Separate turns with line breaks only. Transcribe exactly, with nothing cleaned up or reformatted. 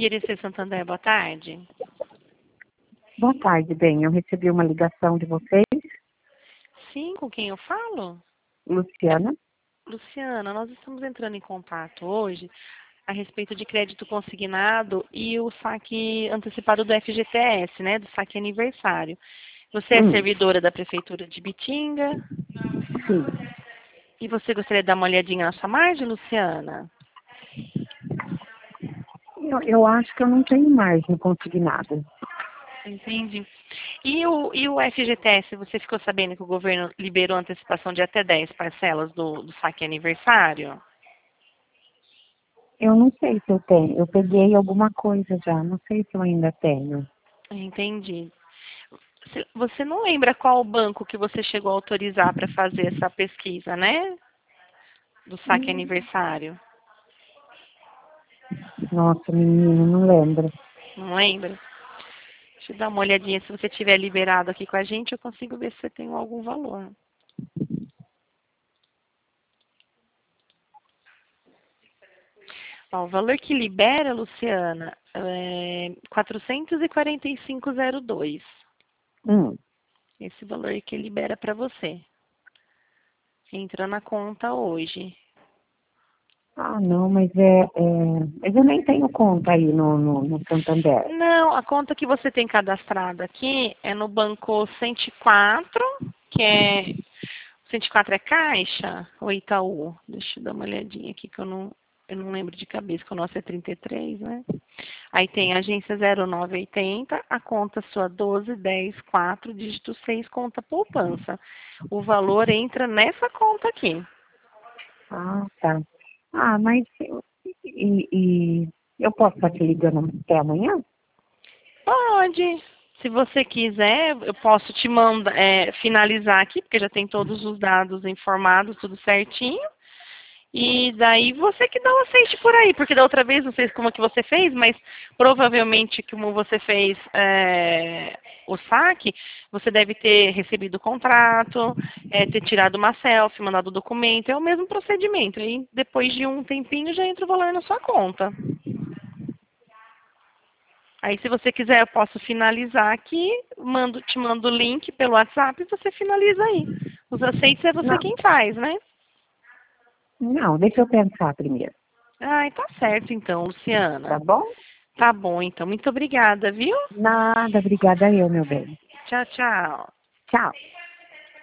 Irecê Santander, boa tarde.
Boa tarde, bem. Eu recebi uma ligação de vocês,
Sim, com quem eu falo?
Luciana.
Luciana, nós estamos entrando em contato hoje a respeito de crédito consignado e o saque antecipado do F G T S, né, do saque aniversário. Você é
Hum,
servidora da Prefeitura de Bitinga
sim.
e você gostaria de dar uma olhadinha na sua margem, Luciana?
Eu, eu acho que eu não tenho margem consignada.
Entendi. E o, e o F G T S, você ficou sabendo que o governo liberou antecipação de até dez parcelas do, do saque aniversário?
Eu não sei se eu tenho. Eu peguei alguma coisa já. Não sei se eu ainda tenho.
Entendi. Você- Você não lembra qual banco que você chegou a autorizar para fazer essa pesquisa, né? Do saque
Hum,
aniversário.
Nossa, menino, não lembro.
Não lembra? Deixa eu dar uma olhadinha. Se você tiver liberado aqui com a gente, eu consigo ver se você tem algum valor. Ó, o valor que libera, Luciana, é quatrocentos e quarenta e cinco reais e zero dois.
Hum.
Esse valor que libera para você. Entra na conta hoje.
Ah, não, mas é, é... Mas eu nem tenho conta aí no, no, no Santander.
Não, a conta que você tem cadastrada aqui é no banco cento e quatro, que é... cento e quatro é Caixa ou Itaú? Deixa eu dar uma olhadinha aqui que eu não, eu não lembro de cabeça, que o nosso é trinta e três, né? Aí tem a agência zero nove oitenta, a conta sua doze dez quatro, dígito seis, conta poupança. O valor entra nessa conta aqui.
Ah, tá. Ah, mas... eu- E, e eu posso estar te ligando até amanhã?
Pode. Se você quiser, eu posso te mandar, é, finalizar aqui, porque já tem todos os dados informados, tudo certinho. E daí você que dá o aceite por aí, porque da outra vez, não sei como é que você fez, mas provavelmente como você fez é, o saque, você deve ter recebido o contrato, é, ter tirado uma selfie, mandado o documento, é o mesmo procedimento. Aí depois de um tempinho já entra o valor na sua conta. Aí, se você quiser, eu posso finalizar aqui, mando, te mando o link pelo WhatsApp e você finaliza aí. Os aceites é você
Não,
quem faz, né?
não, deixa eu pensar primeiro.
Ai, tá certo então,
Tá
Luciana.
bom?
Tá bom, então. Muito obrigada, viu?
Nada, obrigada eu, meu bem.
Tchau, tchau.
Tchau.